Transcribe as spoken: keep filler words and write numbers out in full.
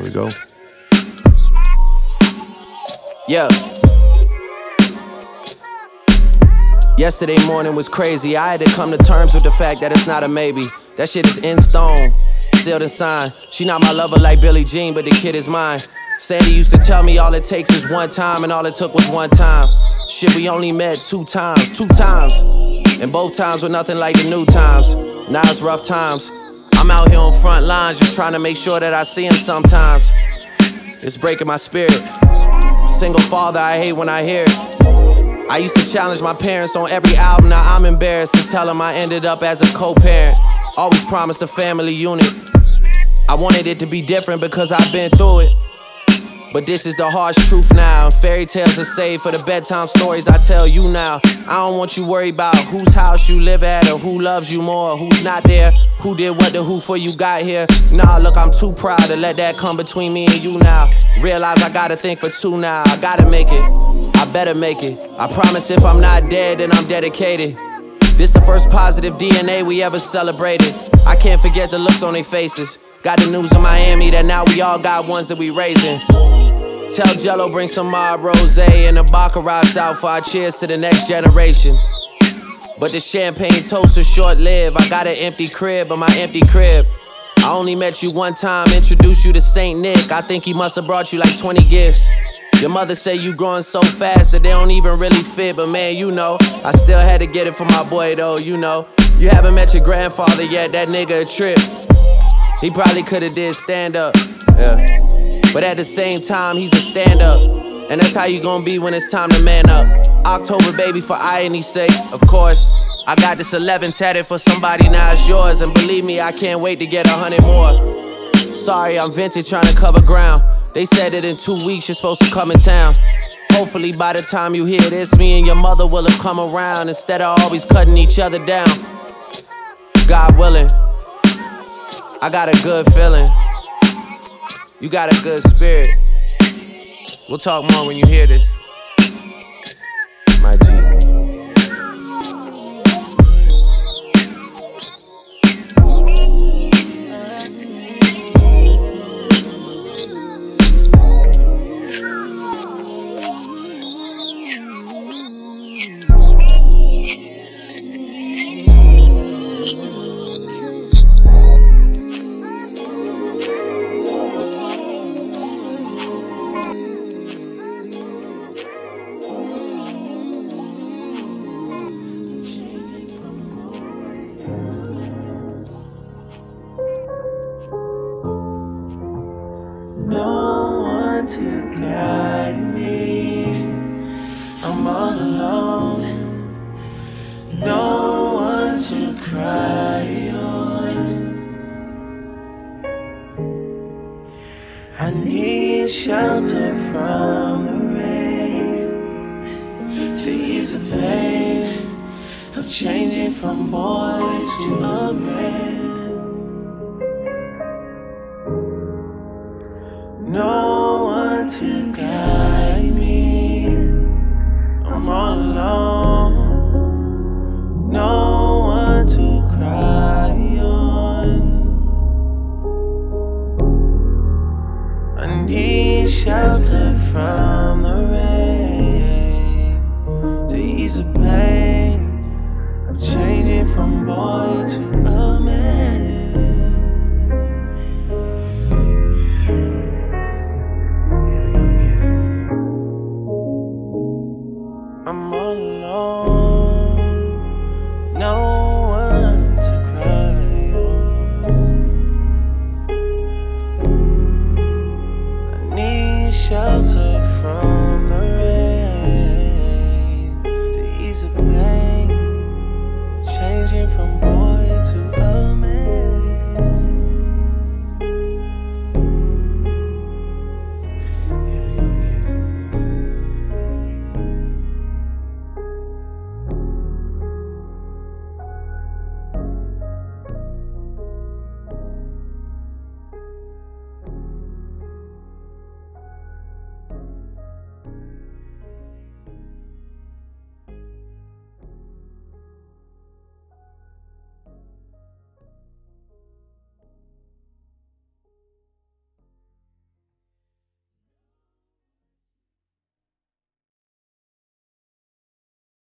we go. Yeah. Yesterday morning was crazy. I had to come to terms with the fact that it's not a maybe. That shit is in stone, sealed and signed. She not my lover like Billie Jean, but the kid is mine. Sandy used to tell me all it takes is one time, and all it took was one time. Shit, we only met two times, two times. And both times were nothing like the new times. Now it's rough times. I'm out here on front lines just trying to make sure that I see him sometimes. It's breaking my spirit. Single father, I hate when I hear it. I used to challenge my parents on every album. Now I'm embarrassed to tell them I ended up as a co-parent. Always promised a family unit. I wanted it to be different because I've been through it. But this is the harsh truth now. Fairy tales are saved for the bedtime stories I tell you now. I don't want you worried about whose house you live at, or who loves you more, or who's not there, who did what to who for you got here. Nah, look, I'm too proud to let that come between me and you now. Realize I gotta think for two now. I gotta make it, I better make it. I promise if I'm not dead, then I'm dedicated. This the first positive D N A we ever celebrated. I can't forget the looks on their faces. Got the news in Miami that now we all got ones that we raising. Tell Jello bring some Mob Rosé and a Baccarat out for our cheers to the next generation. But the champagne toast is short-lived. I got an empty crib, but my empty crib. I only met you one time, introduced you to Saint Nick. I think he must have brought you like twenty gifts. Your mother said you growing so fast that they don't even really fit. But man, you know, I still had to get it for my boy though, you know. You haven't met your grandfather yet, that nigga a trip. He probably could've did stand-up, yeah. But at the same time, he's a stand-up. And that's how you gon' be when it's time to man up. October, baby, for irony's sake, of course. I got this eleven tatted for somebody, now it's yours. And believe me, I can't wait to get a hundred more. Sorry, I'm vintage trying to cover ground. They said that in two weeks you're supposed to come in town. Hopefully by the time you hear this, me and your mother will have come around, instead of always cutting each other down. God willing, I got a good feeling. You got a good spirit. We'll talk more when you hear this. My G. No one to guide me, I'm all alone. No one to cry on. I need shelter from the rain to ease the pain of changing from boy to a man.